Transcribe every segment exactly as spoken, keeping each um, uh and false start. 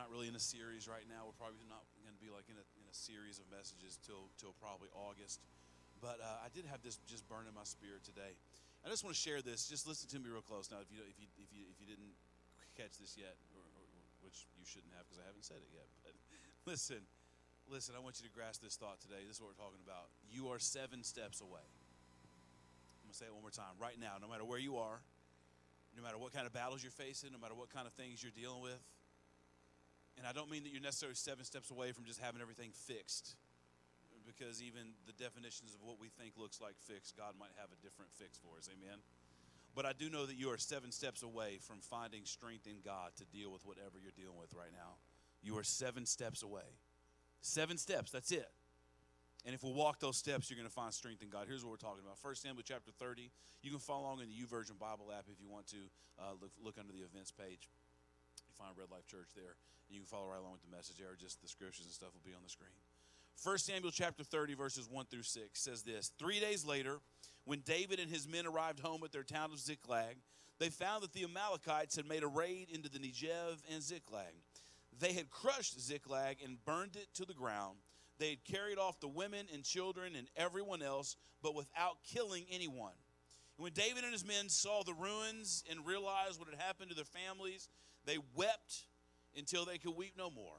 not really in a series right now. We're probably not going to be like in a, in a series of messages till till probably August. But uh, I did have this just burn in my spirit today. I just want to share this. Just listen to me real close now. If you if you if you if you didn't catch this yet, or, or, which you shouldn't have because I haven't said it yet. But listen, listen. I want you to grasp this thought today. This is what we're talking about. You are seven steps away. I'm gonna say it one more time. Right now, no matter where you are, no matter what kind of battles you're facing, no matter what kind of things you're dealing with. And I don't mean that you're necessarily seven steps away from just having everything fixed, because even the definitions of what we think looks like fixed, God might have a different fix for us, amen? But I do know that you are seven steps away from finding strength in God to deal with whatever you're dealing with right now. You are seven steps away. Seven steps, that's it. And if we walk those steps, you're going to find strength in God. Here's what we're talking about. First Samuel chapter thirty. You can follow along in the YouVersion Bible app if you want to. Uh, look, look under the events page. You find Red Life Church there. And you can follow right along with the message there. Just the scriptures and stuff will be on the screen. First Samuel chapter thirty, verses one through six says this. Three days later, when David and his men arrived home at their town of Ziklag, they found that the Amalekites had made a raid into the Negev and Ziklag. They had crushed Ziklag and burned it to the ground. They had carried off the women and children and everyone else, but without killing anyone. And when David and his men saw the ruins and realized what had happened to their families, they wept until they could weep no more.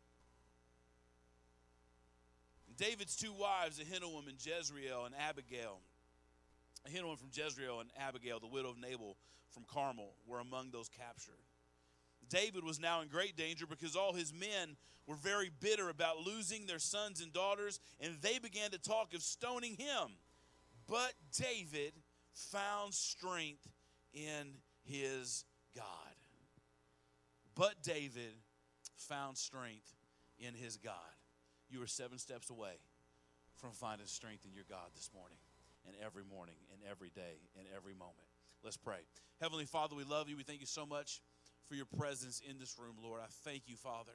David's two wives, Ahinoam and Jezreel and Abigail, Ahinoam from Jezreel and Abigail, the widow of Nabal from Carmel, were among those captured. David was now in great danger because all his men were very bitter about losing their sons and daughters, and they began to talk of stoning him. But David found strength in his God. But David found strength in his God. You are seven steps away from finding strength in your God this morning, and every morning, and every day, and every moment. Let's pray. Heavenly Father, we love you. We thank you so much for your presence in this room, Lord. I thank you, Father.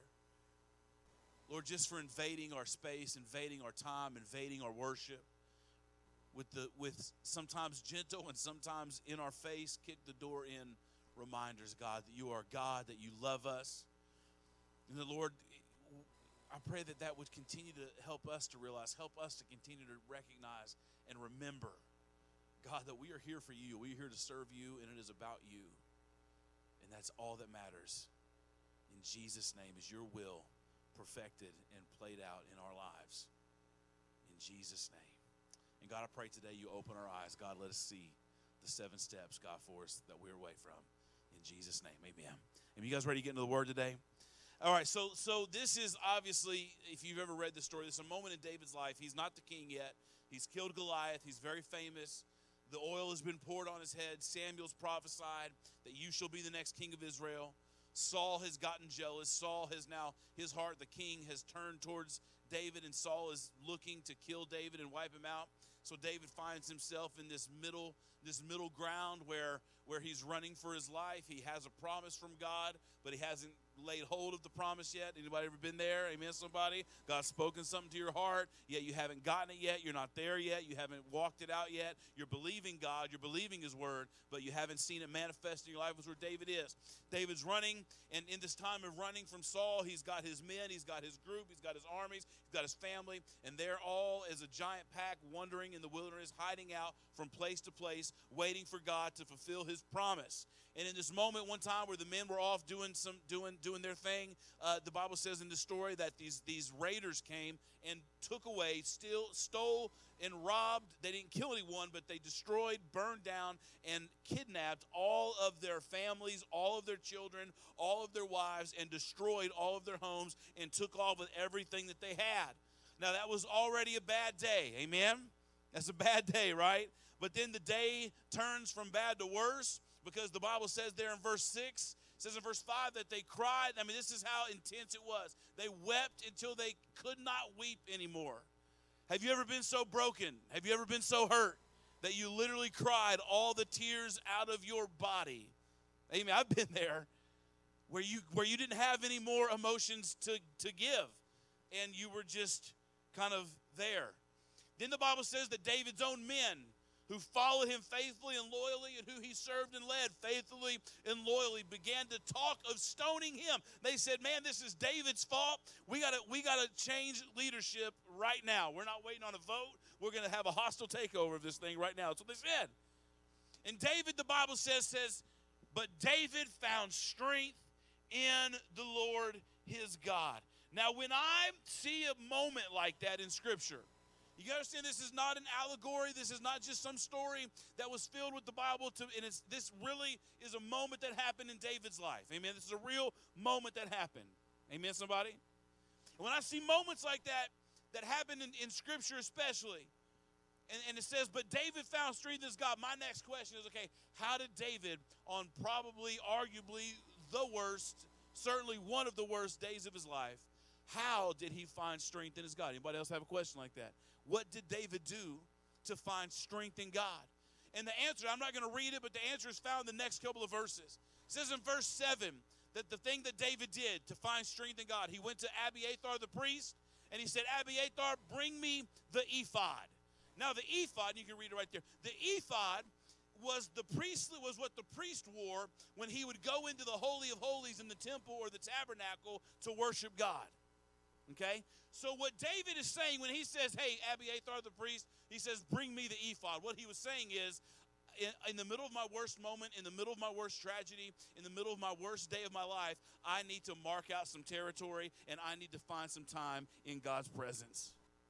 Lord, just for invading our space, invading our time, invading our worship with the with sometimes gentle and sometimes in our face, kick the door in reminders, God, that you are God, that you love us. And the Lord, I pray that that would continue to help us to realize, help us to continue to recognize and remember, God, that we are here for you. We are here to serve you, and it is about you. And that's all that matters. In Jesus' name is your will perfected and played out in our lives. In Jesus' name. And God, I pray today you open our eyes. God, let us see the seven steps, God, for us that we're away from. In Jesus' name, amen. And you guys ready to get into the word today? All right, so so this is obviously, if you've ever read the story, this is a moment in David's life. He's not the king yet. He's killed Goliath. He's very famous. The oil has been poured on his head. Samuel's prophesied that you shall be the next king of Israel. Saul has gotten jealous. Saul has now, his heart, the king, has turned towards David, and Saul is looking to kill David and wipe him out. So David finds himself in this middle, this middle ground where, where he's running for his life. He has a promise from God, but he hasn't laid hold of the promise yet. Anybody ever been there? Amen, somebody? God's spoken something to your heart, yet you haven't gotten it yet. You're not there yet. You haven't walked it out yet. You're believing God. You're believing his word, but you haven't seen it manifest in your life. That's where David is. David's running, and in this time of running from Saul, he's got his men, he's got his group, he's got his armies, he's got his family, and they're all as a giant pack wandering in the wilderness, hiding out from place to place, waiting for God to fulfill his promise. And in this moment, one time where the men were off doing some doing doing their thing, uh, the Bible says in the story that these these raiders came and took away, still stole and robbed. They didn't kill anyone, but they destroyed, burned down, and kidnapped all of their families, all of their children, all of their wives, and destroyed all of their homes and took off with everything that they had. Now, that was already a bad day. Amen? That's a bad day, right? But then the day turns from bad to worse, because the Bible says there in verse six, it says in verse five that they cried. I mean, this is how intense it was. They wept until they could not weep anymore. Have you ever been so broken? Have you ever been so hurt that you literally cried all the tears out of your body? Amen. I've been there, where you where you didn't have any more emotions to, to give, and you were just kind of there. Then the Bible says that David's own men who followed him faithfully and loyally, and who he served and led faithfully and loyally, began to talk of stoning him. They said, man, this is David's fault. We gotta, we gotta change leadership right now. We're not waiting on a vote. We're going to have a hostile takeover of this thing right now. That's what they said. And David, the Bible says, says, but David found strength in the Lord his God. Now, when I see a moment like that in Scripture, you got to understand this is not an allegory. This is not just some story that was filled with the Bible. To, and it's, this really is a moment that happened in David's life. Amen. This is a real moment that happened. Amen, somebody? And when I see moments like that, that happen in, in Scripture especially, and, and it says, but David found strength in his God. My next question is, okay, how did David, on probably, arguably, the worst, certainly one of the worst days of his life, how did he find strength in his God? Anybody else have a question like that? What did David do to find strength in God? And the answer, I'm not going to read it, but the answer is found in the next couple of verses. It says in verse seven that the thing that David did to find strength in God, he went to Abiathar the priest, and he said, Abiathar, bring me the ephod. Now the ephod, you can read it right there, the ephod was the priest, was what the priest wore when he would go into the Holy of Holies in the temple or the tabernacle to worship God. Okay? So what David is saying when he says, hey, Abiathar the priest, he says, bring me the ephod. What he was saying is, in, in the middle of my worst moment, in the middle of my worst tragedy, in the middle of my worst day of my life, I need to mark out some territory, and I need to find some time in God's presence.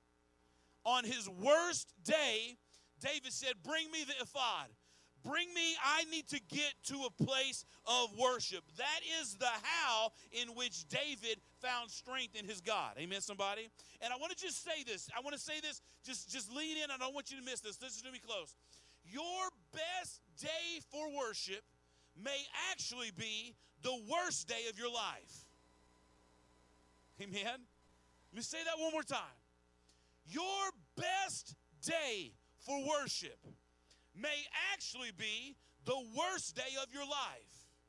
On his worst day, David said, bring me the ephod. Bring me, I need to get to a place of worship. That is the how in which David found strength in his God. Amen, somebody? And I want to just say this. I want to say this. Just, just lean in. I don't want you to miss this. Listen to me close. Your best day for worship may actually be the worst day of your life. Amen? Let me say that one more time. Your best day for worship may actually be the worst day of your life.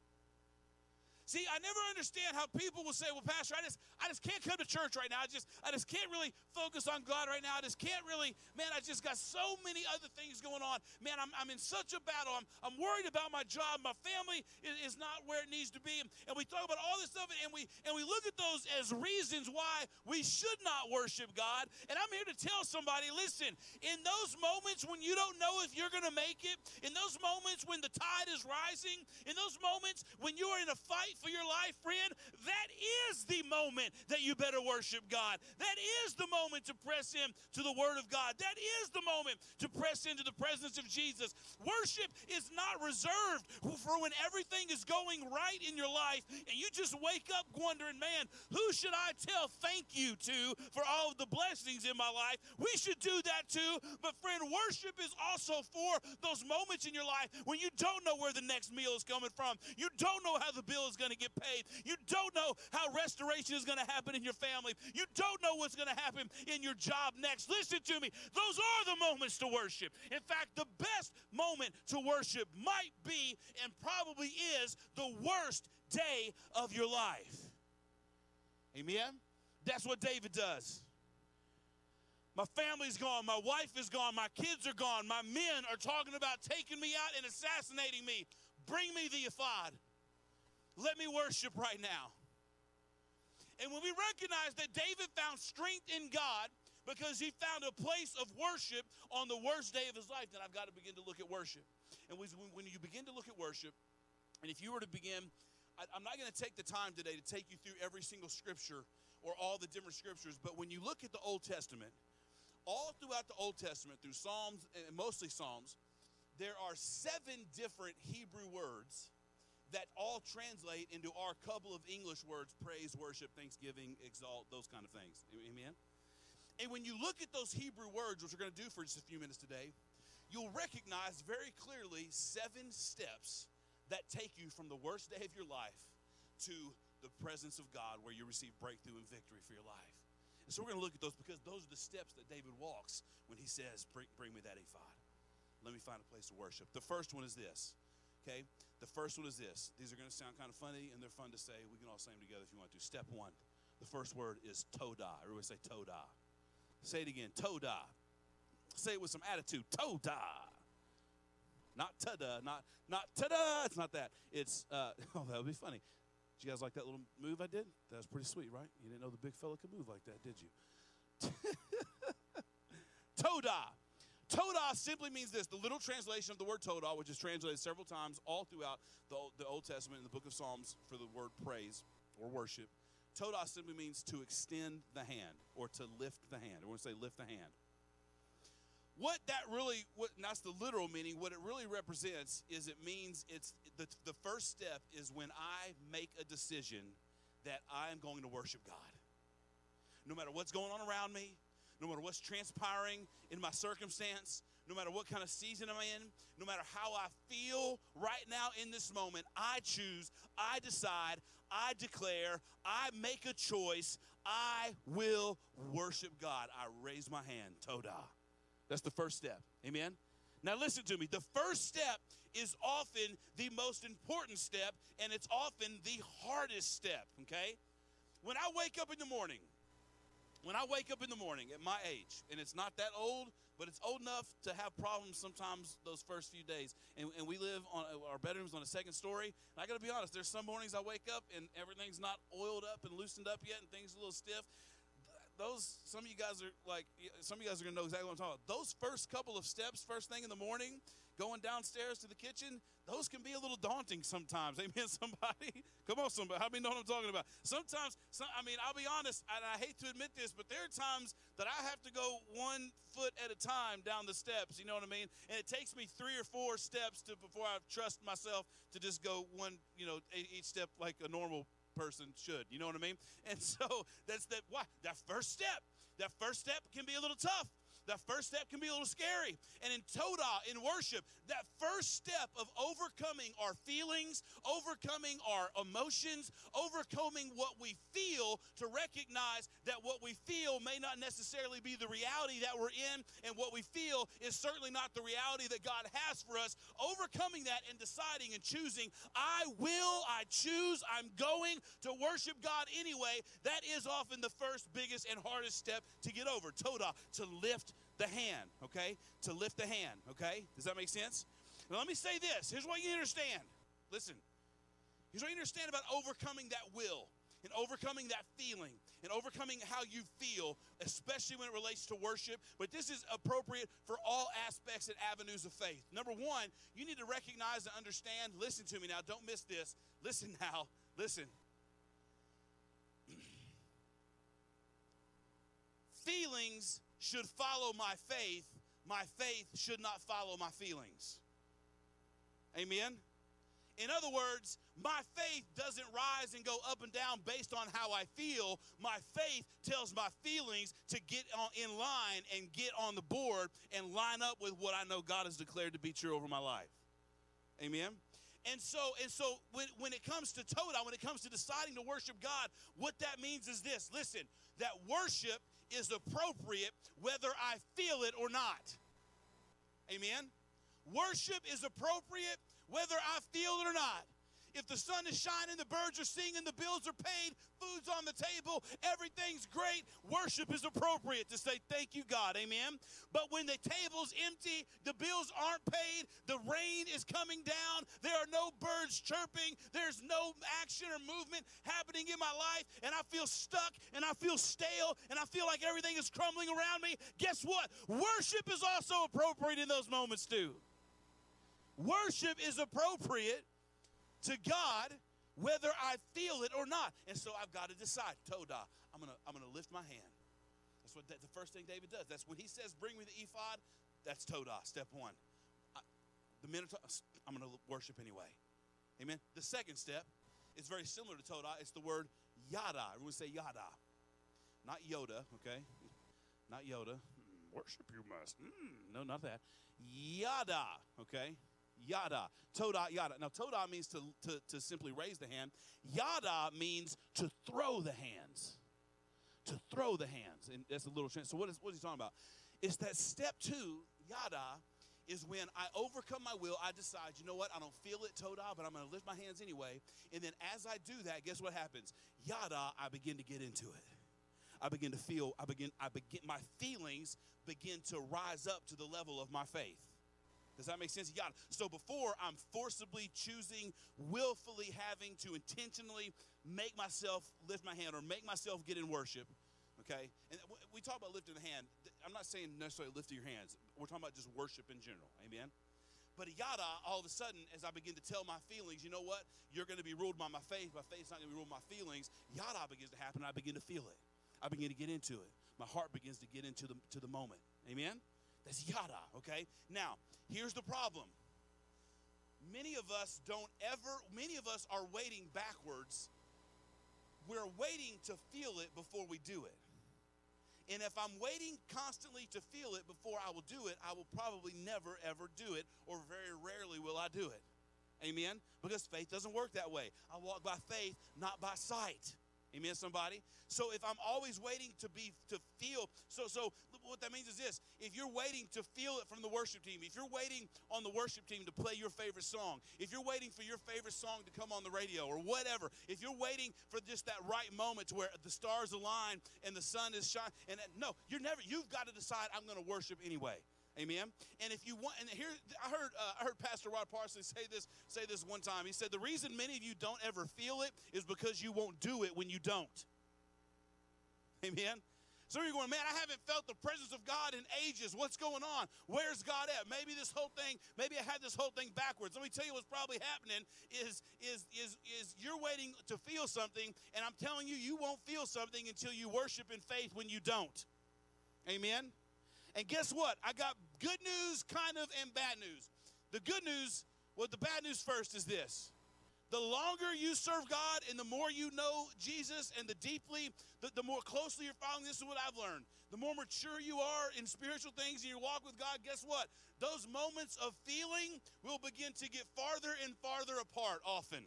See, I never understand how people will say, well, Pastor, I just I just can't come to church right now. I just I just can't really focus on God right now. I just can't really, man, I just got so many other things going on. Man, I'm, I'm in such a battle. I'm, I'm worried about my job. My family is, is not where it needs to be. And we talk about all this stuff, and we and we look at those as reasons why we should not worship God. And I'm here to tell somebody, listen, in those moments when you don't know if you're going to make it, in those moments when the tide is rising, in those moments when you are in a fight for your life, friend, that is the moment that you better worship God. That is the moment to press in to the Word of God. That is the moment to press into the presence of Jesus. Worship is not reserved for when everything is going right in your life and you just wake up wondering, man, who should I tell thank you to for all of the blessings in my life? We should do that too. But friend, worship is also for those moments in your life when you don't know where the next meal is coming from. You don't know how the bill is going to get paid. You don't know how restoration is going to happen in your family. You don't know what's going to happen in your job next. Listen to me. Those are the moments to worship. In fact, the best moment to worship might be and probably is the worst day of your life. Amen? That's what David does. My family's gone. My wife is gone. My kids are gone. My men are talking about taking me out and assassinating me. Bring me the ephod. Let me worship right now. And when we recognize that David found strength in God because he found a place of worship on the worst day of his life, then I've got to begin to look at worship. And when you begin to look at worship, and if you were to begin, I'm not going to take the time today to take you through every single scripture or all the different scriptures, but when you look at the Old Testament, all throughout the Old Testament, through Psalms, and mostly Psalms, there are seven different Hebrew words that all translate into our couple of English words: praise, worship, thanksgiving, exalt, those kind of things. Amen? And when you look at those Hebrew words, which we're going to do for just a few minutes today, you'll recognize very clearly seven steps that take you from the worst day of your life to the presence of God, where you receive breakthrough and victory for your life. And so we're going to look at those because those are the steps that David walks when he says, bring, bring me that ephod. Let me find a place to worship. The first one is this, okay? The first one is this. These are going to sound kind of funny, and they're fun to say. We can all say them together if you want to. Step one. The first word is todah. Everybody say todah. Say it again. Todah. Say it with some attitude. Todah. Not ta-da, not, not ta-da. It's not that. It's, uh, oh, that would be funny. Did you guys like that little move I did? That was pretty sweet, right? You didn't know the big fella could move like that, did you? Todah. Todah simply means this. The literal translation of the word Todah, which is translated several times all throughout the Old, the Old Testament in the book of Psalms for the word praise or worship. Todah simply means to extend the hand or to lift the hand. I want to say lift the hand. What that really, what, and that's the literal meaning, what it really represents is it means it's the, the first step is when I make a decision that I am going to worship God. No matter what's going on around me, no matter what's transpiring in my circumstance, no matter what kind of season I'm in, no matter how I feel right now in this moment, I choose, I decide, I declare, I make a choice, I will worship God. I raise my hand, Todah. That's the first step, amen? Now listen to me, the first step is often the most important step, and it's often the hardest step, okay? When I wake up in the morning, When I wake up in the morning at my age, and it's not that old, but it's old enough to have problems sometimes those first few days. And, and we live on our bedrooms on a second story. And I got to be honest, there's some mornings I wake up and everything's not oiled up and loosened up yet and things are a little stiff. Those, some of you guys are like, some of you guys are going to know exactly what I'm talking about. Those first couple of steps, first thing in the morning, going downstairs to the kitchen, those can be a little daunting sometimes. Amen, somebody? Come on, somebody. How many know what I'm talking about? Sometimes, some, I mean, I'll be honest, and I hate to admit this, but there are times that I have to go one foot at a time down the steps, you know what I mean? And it takes me three or four steps to before I trust myself to just go one, you know, each step like a normal person should, you know what I mean? And so that's that, why? That first step, that first step can be a little tough. That first step can be a little scary. And in Todah, in worship, that first step of overcoming our feelings, overcoming our emotions, overcoming what we feel, to recognize that what we feel may not necessarily be the reality that we're in, and what we feel is certainly not the reality that God has for us. Overcoming that and deciding and choosing, I will, I choose, I'm going to worship God anyway. That is often the first, biggest, and hardest step to get over. Todah, to lift the hand, okay? To lift the hand, okay? Does that make sense? Now let me say this. Here's what you understand. Listen. Here's what you understand about overcoming that will and overcoming that feeling and overcoming how you feel, especially when it relates to worship. But this is appropriate for all aspects and avenues of faith. Number one, you need to recognize and understand. Listen to me now. Don't miss this. Listen now. Listen. Feelings should follow my faith. My faith should not follow my feelings. Amen? In other words, my faith doesn't rise and go up and down based on how I feel. My faith tells my feelings to get on, in line and get on the board and line up with what I know God has declared to be true over my life. Amen? And so, and so when, when it comes to Todah, when it comes to deciding to worship God, what that means is this. Listen, that worship is appropriate whether I feel it or not. Amen? Worship is appropriate whether I feel it or not. If the sun is shining, the birds are singing, the bills are paid, food's on the table, everything's great, worship is appropriate to say thank you, God. Amen? But when the table's empty, the bills aren't paid, the rain is coming down, there are no birds chirping, there's no action or movement happening in my life, and I feel stuck, and I feel stale, and I feel like everything is crumbling around me, guess what? Worship is also appropriate in those moments too. Worship is appropriate to God, whether I feel it or not. And so I've got to decide, Todah, I'm going to I'm gonna lift my hand. That's what that, the first thing David does. That's when he says, bring me the ephod, that's Todah, step one. I, the minute I'm going to worship anyway. Amen? The second step is very similar to Todah. It's the word yada. Everyone say yada. Not Yoda, okay? Not Yoda. Mm, worship you must. Mm, no, not that. Yada, okay? Yada, Todah, yada. Now, Todah means to, to, to simply raise the hand. Yada means to throw the hands. To throw the hands. And that's a little change. So what is, what is he talking about? It's that step two, yada, is when I overcome my will. I decide, you know what? I don't feel it, Todah, but I'm going to lift my hands anyway. And then as I do that, guess what happens? Yada, I begin to get into it. I begin to feel, I begin, I begin, my feelings begin to rise up to the level of my faith. Does that make sense? You got it. So before I'm forcibly choosing, willfully having to intentionally make myself lift my hand or make myself get in worship, okay? And we talk about lifting the hand. I'm not saying necessarily lifting your hands. We're talking about just worship in general, amen? But yada, all of a sudden, as I begin to tell my feelings, you know what? You're going to be ruled by my faith. My faith's not going to be ruled by my feelings. Yada begins to happen, and I begin to feel it. I begin to get into it. My heart begins to get into the, to the moment. Amen? That's yada, okay? Now, here's the problem. Many of us don't ever, many of us are waiting backwards. We're waiting to feel it before we do it. And if I'm waiting constantly to feel it before I will do it, I will probably never, ever do it, or very rarely will I do it. Amen? Because faith doesn't work that way. I walk by faith, not by sight. Amen, somebody? So if I'm always waiting to be to feel, so so what that means is this. If you're waiting to feel it from the worship team, if you're waiting on the worship team to play your favorite song, if you're waiting for your favorite song to come on the radio or whatever, if you're waiting for just that right moment to where the stars align and the sun is shining, and no, you're never, you've got to decide I'm going to worship anyway. Amen. And if you want, and here I heard, uh, I heard Pastor Rod Parsley say this, say this one time. He said the reason many of you don't ever feel it is because you won't do it when you don't. Amen. So you're going, man, I haven't felt the presence of God in ages. What's going on? Where's God at? Maybe this whole thing, maybe I had this whole thing backwards. Let me tell you what's probably happening is, is, is, is you're waiting to feel something, and I'm telling you, you won't feel something until you worship in faith when you don't. Amen. And guess what? I got good news, kind of, and bad news. The good news, well, the bad news first is this. The longer you serve God and the more you know Jesus and the deeply, the, the more closely you're following, this is what I've learned. The more mature you are in spiritual things and you walk with God, guess what? Those moments of feeling will begin to get farther and farther apart often.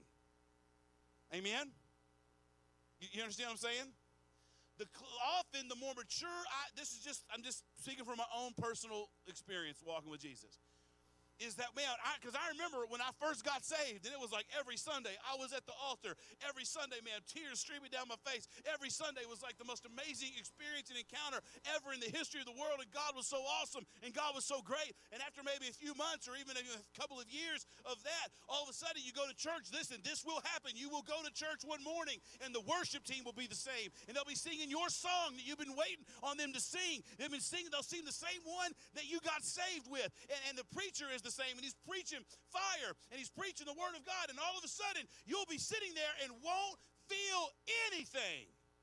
Amen? You, you understand what I'm saying? The, often, the more mature, I, this is just, I'm just speaking from my own personal experience walking with Jesus, is that, man, because I, I remember when I first got saved, and it was like every Sunday, I was at the altar. Every Sunday, man, tears streaming down my face. Every Sunday was like the most amazing experience and encounter ever in the history of the world, and God was so awesome, and God was so great. And after maybe a few months or even a couple of years of that, all of a sudden you go to church, listen, this will happen. You will go to church one morning, and the worship team will be the same, and they'll be singing your song that you've been waiting on them to sing. They've been singing, they'll sing the same one that you got saved with, and, and the preacher is the same, and he's preaching fire, and he's preaching the word of God, and all of a sudden, you'll be sitting there and won't feel anything.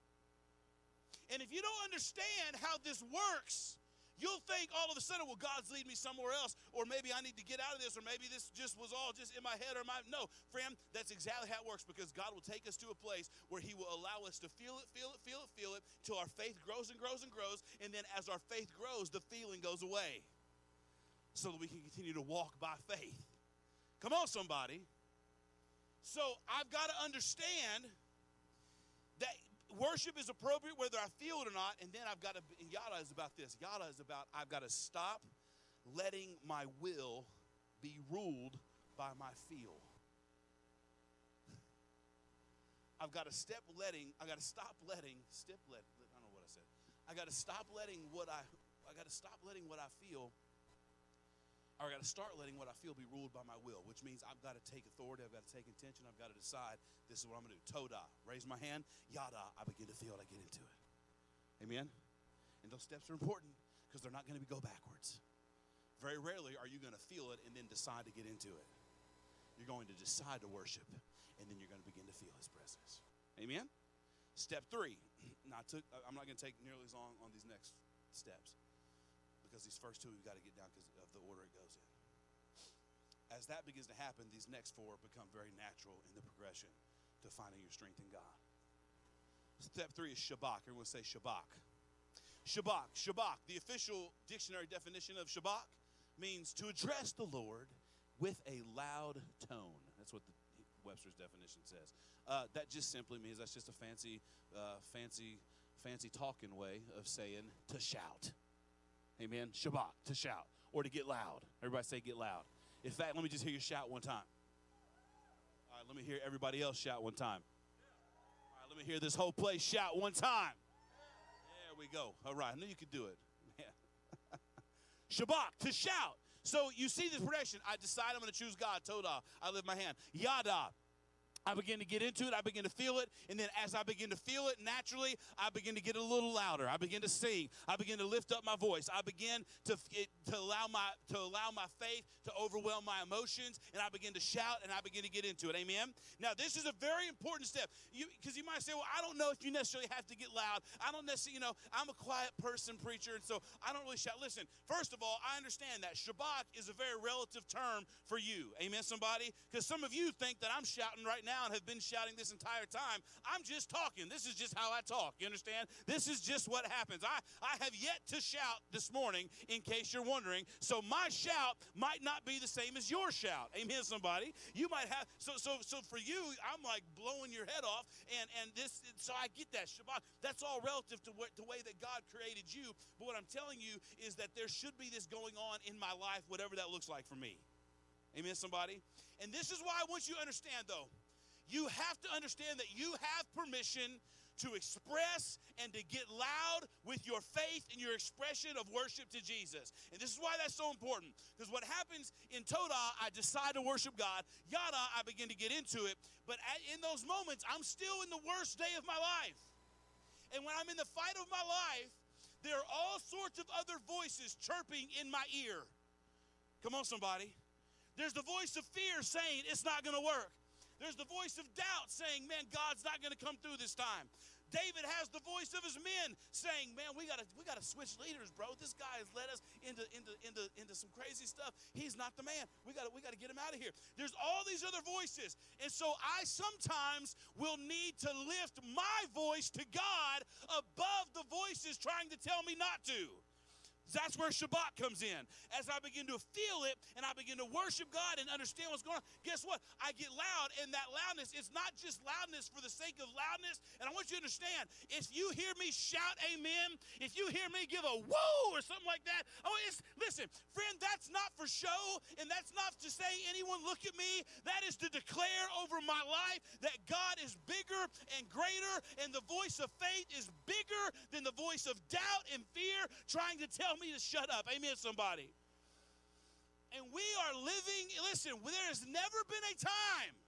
And if you don't understand how this works, you'll think all of a sudden, well, God's leading me somewhere else, or maybe I need to get out of this, or maybe this just was all just in my head or my, no, friend, that's exactly how it works, because God will take us to a place where he will allow us to feel it, feel it, feel it, feel it, till our faith grows and grows and grows, and then as our faith grows, the feeling goes away, so that we can continue to walk by faith. Come on, somebody. So I've got to understand that worship is appropriate whether I feel it or not, and then I've got to, and yada is about this. Yada is about I've got to stop letting my will be ruled by my feel. I've got to step letting, I've got to stop letting, step let, I don't know what I said. I got to stop letting what I, I got to stop letting what I feel, or I got to start letting what I feel be ruled by my will, which means I've got to take authority, I've got to take intention, I've got to decide this is what I'm going to do. Toda, raise my hand, yada, I begin to feel it, I get into it. Amen? And those steps are important because they're not going to go backwards. Very rarely are you going to feel it and then decide to get into it. You're going to decide to worship, and then you're going to begin to feel his presence. Amen? Step three. Now, I took, I'm not going to take nearly as long on these next steps, because these first two we've got to get down because of the order it goes in. As that begins to happen, these next four become very natural in the progression to finding your strength in God. Step three is Shabach. Everyone say Shabach. Shabach. Shabach. The official dictionary definition of Shabach means to address the Lord with a loud tone. That's what the Webster's definition says. Uh, that just simply means that's just a fancy, uh, fancy, fancy talking way of saying to shout. Amen. Shabach, to shout, or to get loud. Everybody say get loud. In fact, let me just hear you shout one time. All right, let me hear everybody else shout one time. All right, let me hear this whole place shout one time. There we go. All right, I knew you could do it. Shabach, to shout. So you see this progression. I decide I'm going to choose God. Todah. I lift my hand. Yada. I begin to get into it. I begin to feel it. And then as I begin to feel it, naturally, I begin to get a little louder. I begin to sing. I begin to lift up my voice. I begin to, it, to, allow my, to allow my faith to overwhelm my emotions. And I begin to shout, and I begin to get into it. Amen? Now, this is a very important step. Because you, you might say, well, I don't know if you necessarily have to get loud. I don't necessarily, you know, I'm a quiet person, preacher, and so I don't really shout. Listen, first of all, I understand that Shabbat is a very relative term for you. Amen, somebody? Because some of you think that I'm shouting right now and have been shouting this entire time. I'm just talking. This is just how I talk. You understand? This is just what happens. I, I have yet to shout this morning, in case you're wondering. So my shout might not be the same as your shout. Amen, somebody? You might have, so so so for you, I'm like blowing your head off, and, and this, so I get that. Shabbat, that's all relative to what, the way that God created you. But what I'm telling you is that there should be this going on in my life, whatever that looks like for me. Amen, somebody? And this is why I want you to understand, though. You have to understand that you have permission to express and to get loud with your faith and your expression of worship to Jesus. And this is why that's so important. Because what happens in Todah, I decide to worship God. Yada, I begin to get into it. But in those moments, I'm still in the worst day of my life. And when I'm in the fight of my life, there are all sorts of other voices chirping in my ear. Come on, somebody. There's the voice of fear saying it's not going to work. There's the voice of doubt saying, man, God's not going to come through this time. David has the voice of his men saying, man, we got to we got to switch leaders, bro. This guy has led us into, into, into, into some crazy stuff. He's not the man. We got to we got to get him out of here. There's all these other voices. And so I sometimes will need to lift my voice to God above the voices trying to tell me not to. That's where Shabbat comes in. As I begin to feel it and I begin to worship God and understand what's going on, guess what? I get loud, and that loudness is not just loudness for the sake of loudness. And I want you to understand, if you hear me shout amen, if you hear me give a whoa or something like that, oh, it's, listen, friend, that's not for show, and that's not to say anyone look at me. That is to declare over my life that God is bigger and greater, and the voice of faith is bigger than the voice of doubt and fear trying to tell me to shut up. Amen, somebody. And we are living, listen, there has never been a time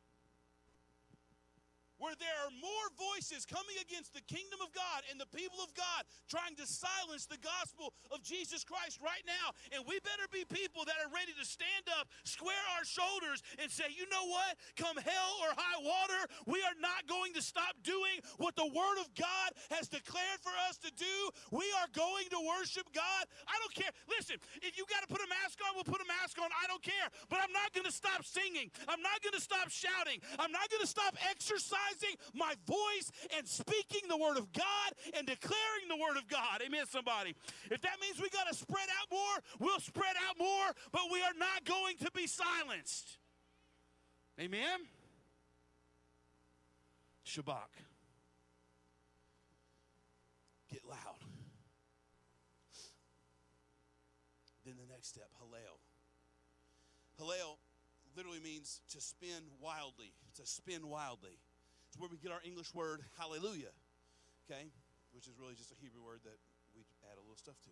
where there are more voices coming against the kingdom of God and the people of God trying to silence the gospel of Jesus Christ right now. And we better be people that are ready to stand up, square our shoulders, and say, you know what? Come hell or high water, we are not going to stop doing what the Word of God has declared for us to do. We are going to worship God. I don't care. Listen, if you got to put a mask on, we'll put a mask on. I don't care. But I'm not going to stop singing. I'm not going to stop shouting. I'm not going to stop exercising my voice and speaking the word of God and declaring the word of God. Amen, somebody. If that means we got to spread out more, we'll spread out more, but we are not going to be silenced. Amen? Shabbat. Get loud. Then the next step, Hallel. Hallel literally means to spin wildly, to spin wildly. It's where we get our English word hallelujah, okay, which is really just a Hebrew word that we add a little stuff to.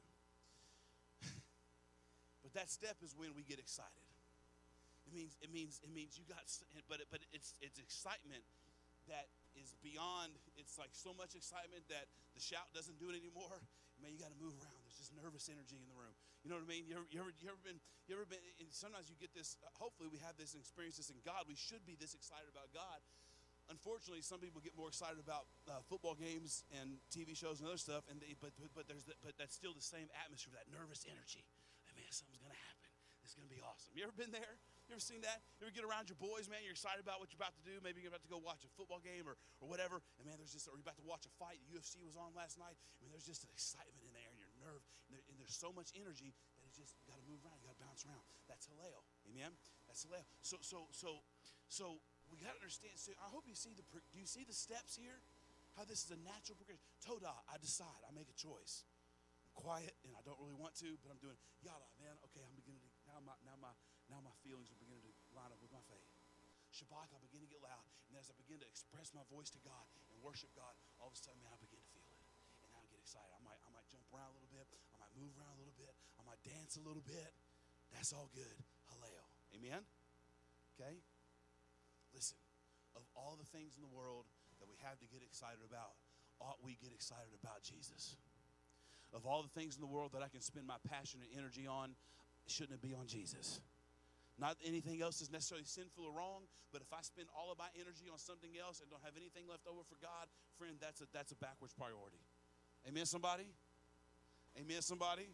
But that step is when we get excited. It means it means it means you got, but it, but it's it's excitement that is beyond. It's like so much excitement that the shout doesn't do it anymore. Man, you got to move around. There's just nervous energy in the room. You know what I mean? You ever, you ever, you ever been? You ever been? And sometimes you get this. Uh, hopefully, we have this and experience this in God. We should be this excited about God. Unfortunately, some people get more excited about uh, football games and T V shows and other stuff, and they, but but there's the, but that's still the same atmosphere, that nervous energy. Hey, man, something's gonna happen. It's gonna be awesome. You ever been there? You ever seen that? You ever get around your boys, man? You're excited about what you're about to do. Maybe you're about to go watch a football game or or whatever, and man, there's just, or you're about to watch a fight. The U F C was on last night. I mean, there's just an excitement in there, and your nerve, and, there, and there's so much energy that it's just, you got to move around, you got to bounce around. That's Hallel. Amen. That's Hallel. So so so so. We got to understand. So I hope you see the, do you see the steps here? How this is a natural progression. Todah, I decide, I make a choice. I'm quiet and I don't really want to, but I'm doing yada, man. Okay, I'm beginning to, now my, now my, now my feelings are beginning to line up with my faith. Shabbat, I begin to get loud. And as I begin to express my voice to God and worship God, all of a sudden, man, I begin to feel it. And I get excited. I might, I might jump around a little bit. I might move around a little bit. I might dance a little bit. That's all good. Hallel. Amen? Okay? Listen, of all the things in the world that we have to get excited about, ought we get excited about Jesus? Of all the things in the world that I can spend my passion and energy on, shouldn't it be on Jesus? Not anything else is necessarily sinful or wrong, but if I spend all of my energy on something else and don't have anything left over for God, friend, that's a, that's a backwards priority. Amen, somebody? Amen, somebody?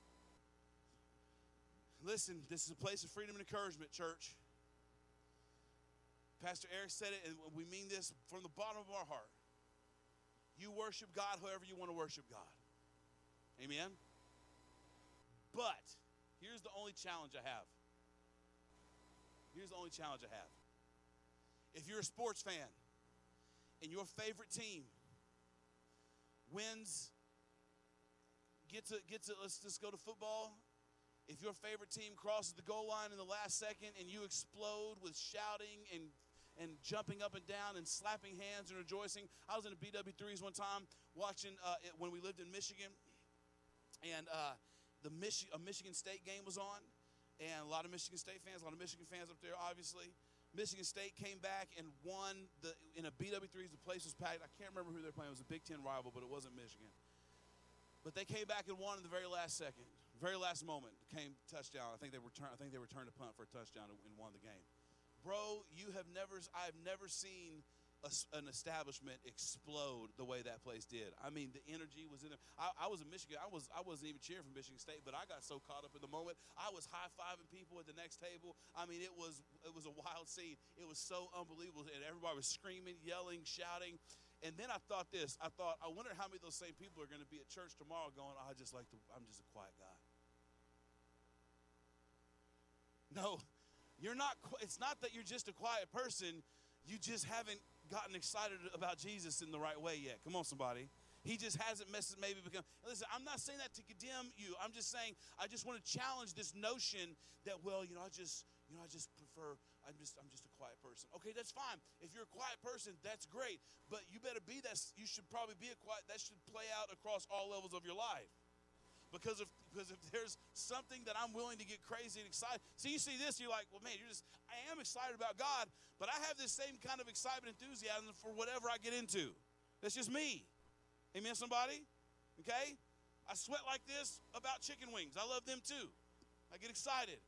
Listen, this is a place of freedom and encouragement, church. Pastor Eric said it, and we mean this from the bottom of our heart. You worship God however you want to worship God. Amen? But here's the only challenge I have. Here's the only challenge I have. If you're a sports fan and your favorite team wins, gets a, gets a, let's just go to football. If your favorite team crosses the goal line in the last second and you explode with shouting and and jumping up and down and slapping hands and rejoicing. I was in the B W threes one time watching uh, it, when we lived in Michigan, and uh, the Michi- a Michigan State game was on, and a lot of Michigan State fans, a lot of Michigan fans up there, obviously. Michigan State came back and won the in a B W threes. The place was packed. I can't remember who they were playing. It was a Big Ten rival, but it wasn't Michigan. But they came back and won in the very last second, very last moment. Came touchdown. I think they returned. I think they returned a punt for a touchdown and won the game. Bro, you have never, I've never seen a, an establishment explode the way that place did. I mean, the energy was in there. I, I was in Michigan. I, was, I wasn't even cheering for Michigan State, but I got so caught up in the moment. I was high-fiving people at the next table. I mean, it was, it was a wild scene. It was so unbelievable, and everybody was screaming, yelling, shouting. And then I thought this. I thought, I wonder how many of those same people are going to be at church tomorrow going, oh, I just like to, I'm just a quiet guy. No. You're not, it's not that you're just a quiet person. You just haven't gotten excited about Jesus in the right way yet. Come on, somebody. He just hasn't messed, maybe become. Listen, I'm not saying that to condemn you. I'm just saying, I just want to challenge this notion that, well, you know, I just, you know, I just prefer, I'm just, I'm just a quiet person. Okay, that's fine. If you're a quiet person, that's great. But you better be that, you should probably be a quiet, that should play out across all levels of your life. Because if, because if there's something that I'm willing to get crazy and excited. See, you see this, you're like, well, man, you're just, I am excited about God, but I have this same kind of excitement and enthusiasm for whatever I get into. That's just me. Amen, somebody? Okay? I sweat like this about chicken wings. I love them too. I get excited.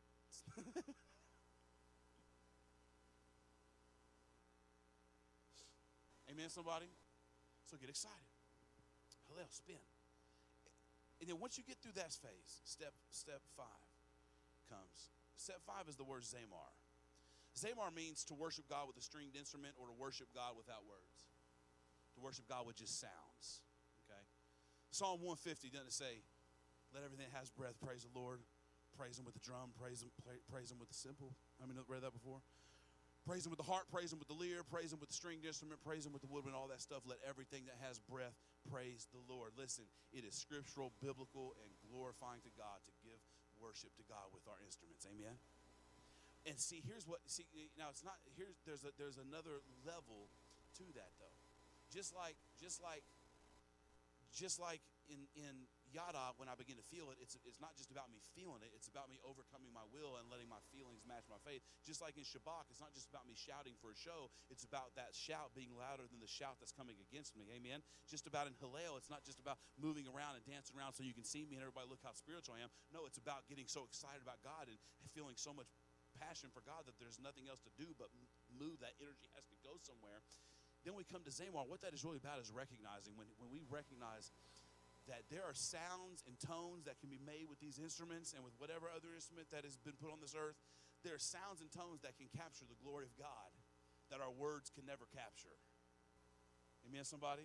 Amen, somebody? So get excited. Hallel, spin. And then once you get through that phase, step step five comes. Step five is the word zamar. Zamar means to worship God with a stringed instrument or to worship God without words. To worship God with just sounds. Okay? Psalm one fifty doesn't say, let everything that has breath praise the Lord. Praise him with the drum. Praise him, praise him with the cymbal. I mean, read that before? Praise him with the harp, praise him with the lyre, praise him with the stringed instrument, praise him with the woodwind, all that stuff. Let everything that has breath praise the Lord. Listen, it is scriptural, biblical, and glorifying to God to give worship to God with our instruments. Amen? And see, here's what, see, now it's not, here's, there's a, there's another level to that though. Just like, just like, just like in, in yada, when I begin to feel it, it's, it's not just about me feeling it, it's about me overcoming my will and letting my feelings match my faith. Just like in Shabbat, it's not just about me shouting for a show, it's about that shout being louder than the shout that's coming against me, amen? Just about in Hallel, it's not just about moving around and dancing around so you can see me and everybody look how spiritual I am. No, it's about getting so excited about God and feeling so much passion for God that there's nothing else to do but move. That energy has to go somewhere. Then we come to Zamar. What that is really about is recognizing, when, when we recognize that there are sounds and tones that can be made with these instruments and with whatever other instrument that has been put on this earth, there are sounds and tones that can capture the glory of God that our words can never capture. Amen, somebody?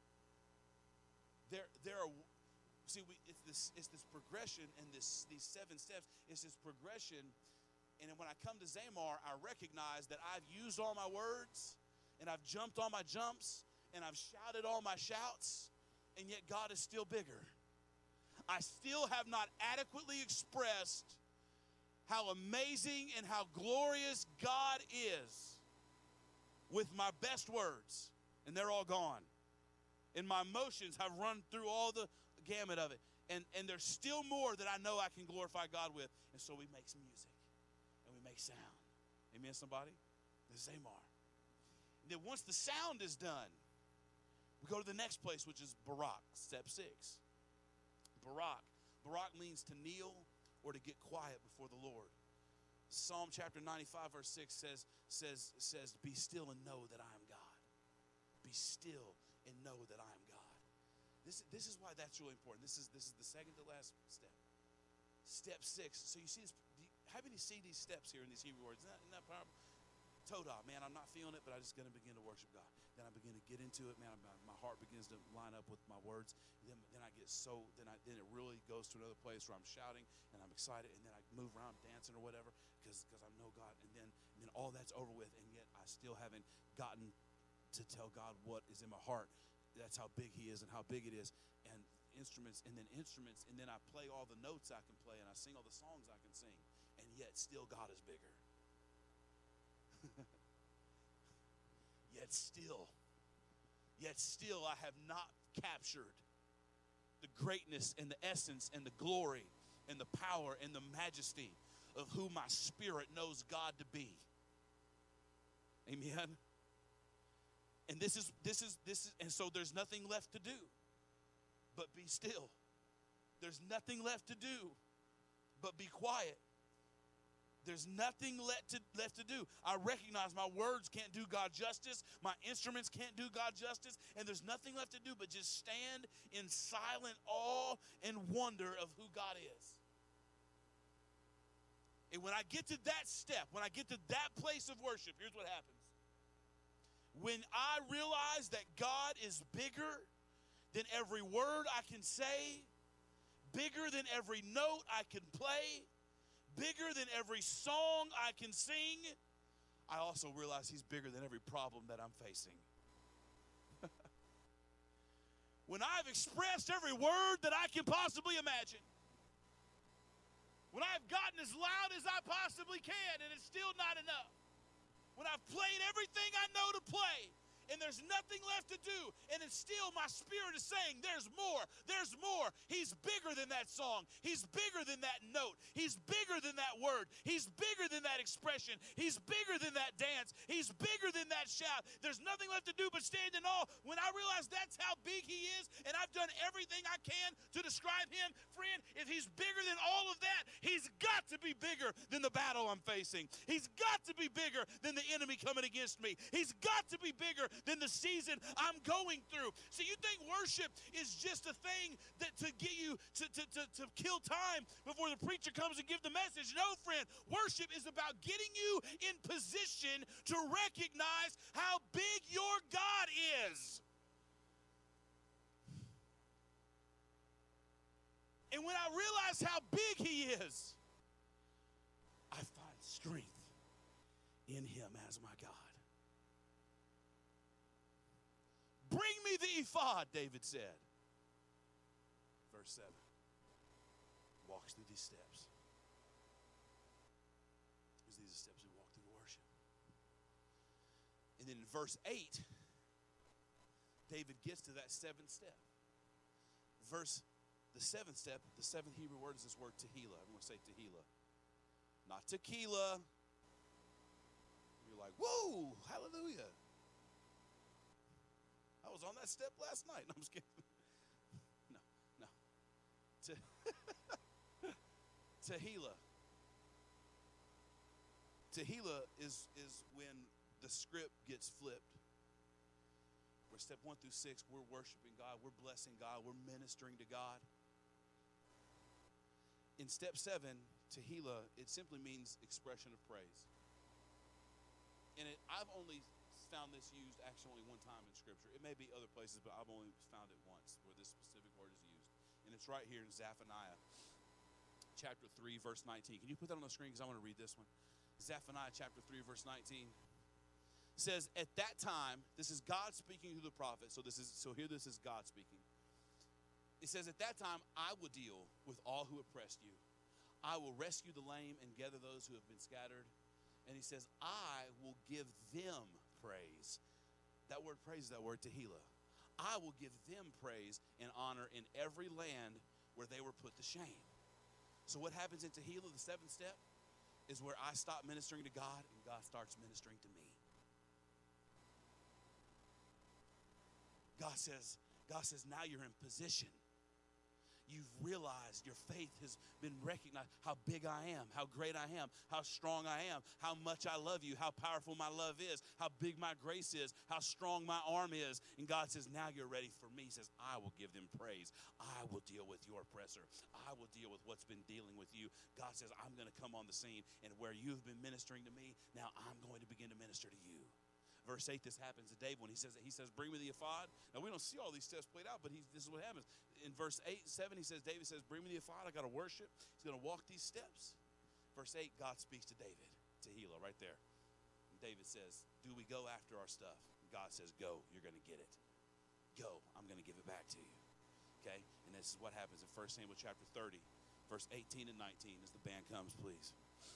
There, there are, see, we, it's this, it's this progression and this, these seven steps. It's this progression, and when I come to Zamar, I recognize that I've used all my words, and I've jumped all my jumps, and I've shouted all my shouts, and yet God is still bigger. I still have not adequately expressed how amazing and how glorious God is with my best words, and they're all gone. And my emotions have run through all the gamut of it. And, and there's still more that I know I can glorify God with. And so we make some music. And we make sound. Amen, somebody? The Zamar. And then once the sound is done, we go to the next place, which is Barak, step six. Barak. Barak means to kneel or to get quiet before the Lord. Psalm chapter ninety-five, verse six says, says, says, be still and know that I am God. Be still and know that I am God. This, this is why that's really important. This is, this is the second to last step. Step six. So you see this, how many see these steps here in these Hebrew words? Isn't that, isn't that powerful? Todah, man, I'm not feeling it, but I'm just going to begin to worship God. Then I begin to get into it, man. My, my heart begins to line up with my words. Then, then I get so, then I, then it really goes to another place where I'm shouting and I'm excited, and then I move around dancing or whatever because because I know God. And then, and then all that's over with, and yet I still haven't gotten to tell God what is in my heart. That's how big he is and how big it is. And instruments, and then instruments, and then I play all the notes I can play, and I sing all the songs I can sing, and yet still God is bigger. Yet still, yet still I have not captured the greatness and the essence and the glory and the power and the majesty of who my spirit knows God to be. Amen. And this is, this is, this is, and so there's nothing left to do but be still. There's nothing left to do but be quiet. There's nothing left to, left to do. I recognize my words can't do God justice. My instruments can't do God justice. And there's nothing left to do but just stand in silent awe and wonder of who God is. And when I get to that step, when I get to that place of worship, here's what happens. When I realize that God is bigger than every word I can say, bigger than every note I can play, bigger than every song I can sing, I also realize he's bigger than every problem that I'm facing. When I've expressed every word that I can possibly imagine, when I've gotten as loud as I possibly can and it's still not enough, when I've played everything I know to play, and there's nothing left to do, and it's still my spirit is saying, there's more, there's more. He's bigger than that song. He's bigger than that note. He's bigger than that word. He's bigger than that expression. He's bigger than that dance. He's bigger than that shout. There's nothing left to do but stand in awe. When I realize that's how big he is, and I've done everything I can to describe him, friend, if he's bigger than all of that, he's got to be bigger than the battle I'm facing. He's got to be bigger than the enemy coming against me. He's got to be bigger than the season I'm going through. So you think worship is just a thing that to get you to, to, to, to kill time before the preacher comes and give the message? No, friend. Worship is about getting you in position to recognize how big your God is. And when I realize how big he is, I find strength in him as my God. Bring me the ephod, David said. Verse seven. Walks through these steps. Because these are steps we walk through worship. And then in verse eight, David gets to that seventh step. Verse, the seventh step, the seventh Hebrew word is this word tehillah. Everyone say tehillah. Not tequila. You're like, whoa, hallelujah. I was on that step last night. No, I'm just kidding. No, no. Tehillah. Tehillah is, is when the script gets flipped. Where step one through six, we're worshiping God, we're blessing God, we're ministering to God. In step seven, Tehillah, it simply means expression of praise. And it, I've only found this used actually only one time in Scripture. It may be other places, but I've only found it once where this specific word is used. And it's right here in Zephaniah chapter three, verse nineteen. Can you put that on the screen because I want to read this one? Zephaniah chapter three, verse nineteen. Says, at that time, this is God speaking to the prophet. So this is so here this is God speaking. It says, at that time, I will deal with all who oppressed you. I will rescue the lame and gather those who have been scattered. And he says, I will give them praise. That word praise is that word tehillah. I will give them praise and honor in every land where they were put to shame. So what happens in Tehillah, the seventh step, is where I stop ministering to God and God starts ministering to me. God says, God says, now you're in position. You've realized your faith has been recognized, how big I am, how great I am, how strong I am, how much I love you, how powerful my love is, how big my grace is, how strong my arm is. And God says, now you're ready for me. He says, I will give them praise. I will deal with your oppressor. I will deal with what's been dealing with you. God says, I'm going to come on the scene, and where you've been ministering to me, now I'm going to begin to minister to you. Verse eight, this happens to David when he says, he says, bring me the ephod. Now, we don't see all these steps played out, but he, this is what happens. In verse eight, seven, he says, David says, bring me the ephod. I got to worship. He's going to walk these steps. Verse eight, God speaks to David, Tehillah, right there. And David says, do we go after our stuff? And God says, go, you're going to get it. Go, I'm going to give it back to you. Okay? And this is what happens in First Samuel chapter thirty, verse eighteen and nineteen, as the band comes, please.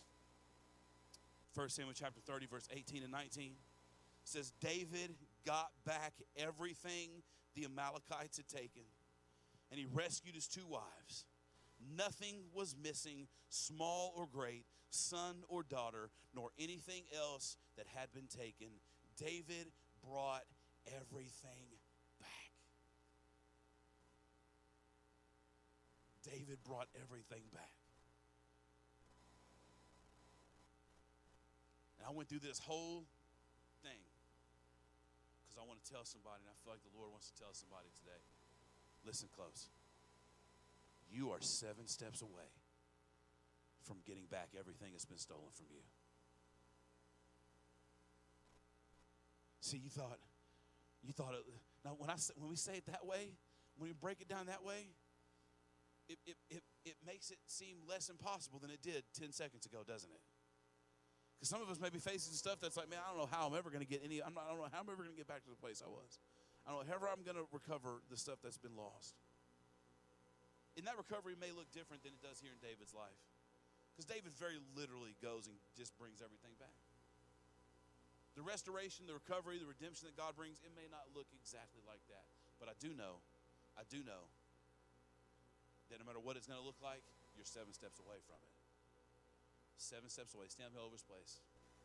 First Samuel chapter thirty, verse eighteen and nineteen. Says David got back everything the Amalekites had taken, and he rescued his two wives. Nothing was missing, small or great, son or daughter, nor anything else that had been taken. David brought everything back. David brought everything back. And I went through this whole thing because I want to tell somebody, and I feel like the Lord wants to tell somebody today. Listen close. You are seven steps away from getting back everything that's been stolen from you. See, you thought, you thought, it, now when I when we say it that way, when we break it down that way, it it it, it makes it seem less impossible than it did ten seconds ago, doesn't it? Because some of us may be facing stuff that's like, man, I don't know how I'm ever going to get any, I'm not, I don't know how I'm ever going to get back to the place I was. I don't know how I'm going to recover the stuff that's been lost. And that recovery may look different than it does here in David's life. Because David very literally goes and just brings everything back. The restoration, the recovery, the redemption that God brings, it may not look exactly like that. But I do know, I do know that no matter what it's going to look like, you're seven steps away from it. Seven steps away. Stand up all over this place.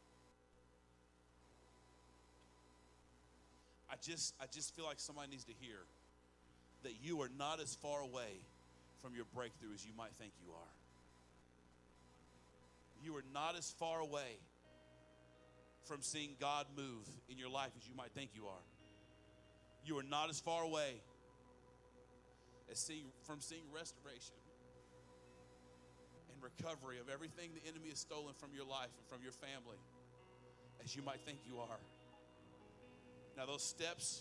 I just, I just feel like somebody needs to hear that you are not as far away from your breakthrough as you might think you are. You are not as far away from seeing God move in your life as you might think you are. You are not as far away as seeing, from seeing restoration and recovery of everything the enemy has stolen from your life and from your family as you might think you are. Now those steps,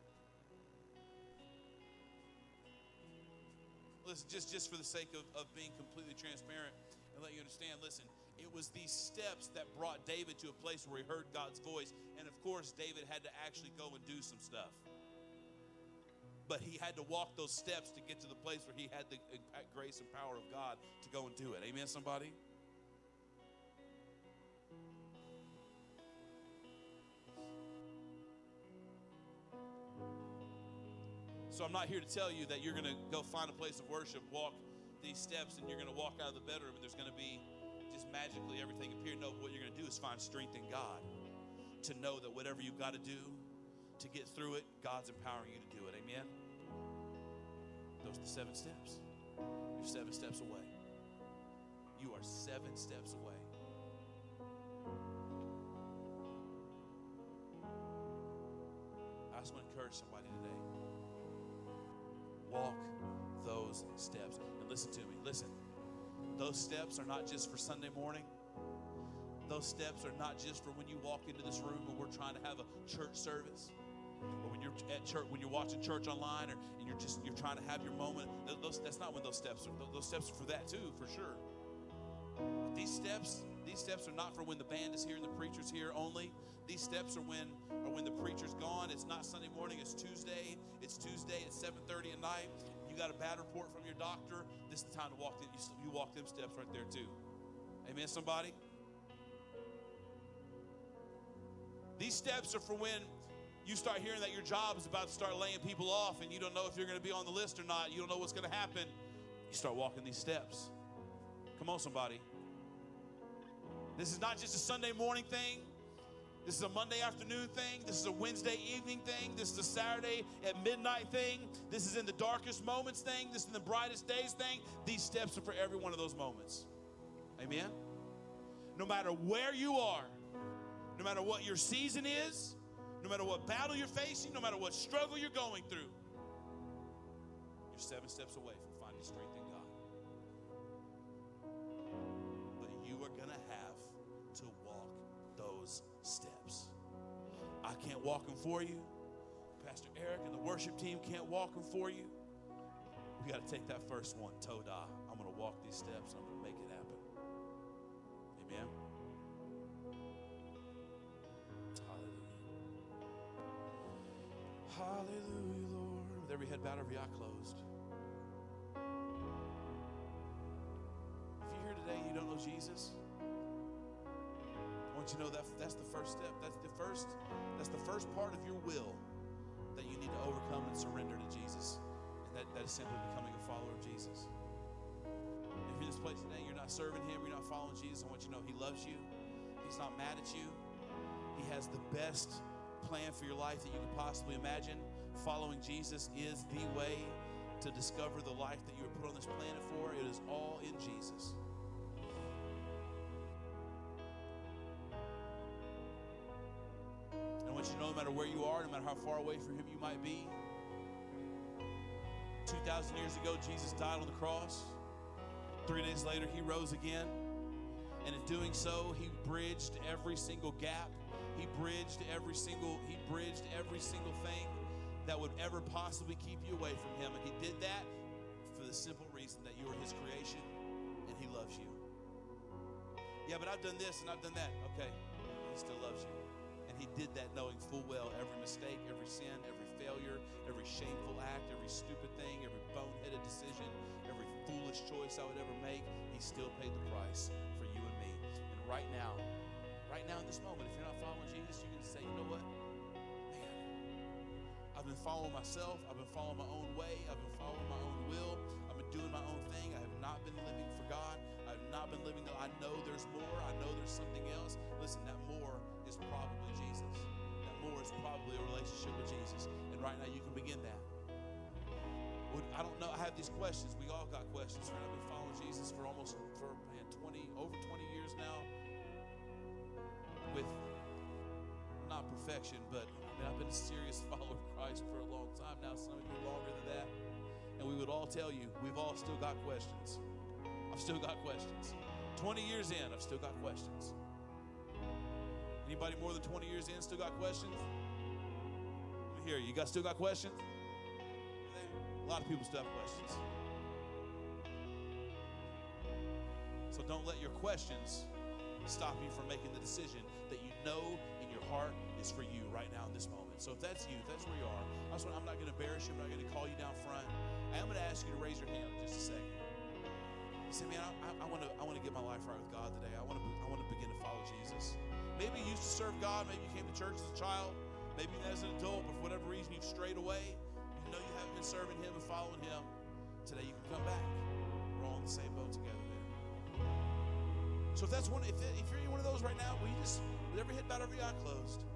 listen, just, just for the sake of, of being completely transparent and let you understand, listen, it was these steps that brought David to a place where he heard God's voice. And of course, David had to actually go and do some stuff. But he had to walk those steps to get to the place where he had the grace and power of God to go and do it. Amen, somebody? So I'm not here to tell you that you're going to go find a place of worship, walk these steps, and you're going to walk out of the bedroom and there's going to be just magically everything appear. No, what you're going to do is find strength in God to know that whatever you've got to do to get through it, God's empowering you to do it. Amen? Those are the seven steps. You're seven steps away. You are seven steps away. I just want to encourage somebody today. Walk those steps. And listen to me. Listen. Those steps are not just for Sunday morning. Those steps are not just for when you walk into this room and we're trying to have a church service, or when you're at church, when you're watching church online, or and you're just you're trying to have your moment. Those, that's not when those steps are. Those steps are for that too, for sure. But these steps, these steps are not for when the band is here and the preacher's here only. These steps are when are when the preacher's gone. It's not Sunday morning. It's Tuesday. It's Tuesday at seven thirty at night. You got a bad report from your doctor. This is the time to walk. The, you, you walk them steps right there too. Amen, somebody? These steps are for when you start hearing that your job is about to start laying people off and you don't know if you're going to be on the list or not. You don't know what's going to happen. You start walking these steps. Come on, somebody. This is not just a Sunday morning thing. This is a Monday afternoon thing. This is a Wednesday evening thing. This is a Saturday at midnight thing. This is in the darkest moments thing. This is in the brightest days thing. These steps are for every one of those moments. Amen? No matter where you are, no matter what your season is, no matter what battle you're facing, no matter what struggle you're going through, you're seven steps away from finding strength in God. But you are going to have to walk those steps. I can't walk them for you. Pastor Eric and the worship team can't walk them for you. We got to take that first one, Todah. I'm going to walk these steps. I'm going to make it happen. Amen. Hallelujah. Hallelujah, Lord. With every head bowed, every eye closed. If you're here today and you don't know Jesus, I want you to know that that's the first step. That's the first, that's the first part of your will that you need to overcome and surrender to Jesus. And that, that is simply becoming a follower of Jesus. If you're in this place today, you're not serving him, you're not following Jesus, I want you to know he loves you. He's not mad at you. He has the best plan for your life that you could possibly imagine. Following Jesus is the way to discover the life that you were put on this planet for. It is all in Jesus. I want you to know no matter where you are, no matter how far away from him you might be, two thousand years ago, Jesus died on the cross. Three days later, he rose again. And in doing so, he bridged every single gap. He bridged every single, he bridged every single thing that would ever possibly keep you away from him. And he did that for the simple reason that you are his creation and he loves you. Yeah, but I've done this and I've done that. Okay, he still loves you. And he did that knowing full well every mistake, every sin, every failure, every shameful act, every stupid thing, every boneheaded decision, every foolish choice I would ever make, he still paid the price for you and me. And right now, right now in this moment, if you're not following Jesus, you can say, you know what? Man, I've been following myself. I've been following my own way. I've been following my own will. I've been doing my own thing. I have not been living for God. I have not been living, I know there's more. I know there's something else. Listen, that more is probably Jesus. That more is probably a relationship with Jesus. And right now you can begin that. I don't know, I have these questions. We all got questions. Right? I've been following Jesus for almost, for man, twenty, over twenty years now. With, not perfection, but I mean, I've been a serious follower of Christ for a long time now. Some of you longer than that. And we would all tell you, we've all still got questions. I've still got questions. twenty years in, I've still got questions. Anybody more than twenty years in still got questions? Let me hear you. You got still got questions? A lot of people still have questions. So don't let your questions stop you from making the decision that you know in your heart is for you right now in this moment. So if that's you, if that's where you are, I just want, I'm not going to embarrass you. I'm not going to call you down front. I am going to ask you to raise your hand in just a second. You say, man, I, I want to I want to get my life right with God today. I want to I want to begin to follow Jesus. Maybe you used to serve God. Maybe you came to church as a child. Maybe as an adult, but for whatever reason you've strayed away. You know you haven't been serving him and following him. Today you can come back. We're all in the same boat together there. So if that's one, if, if you're in one of those right now, will you just, with every head bowed, every eye closed,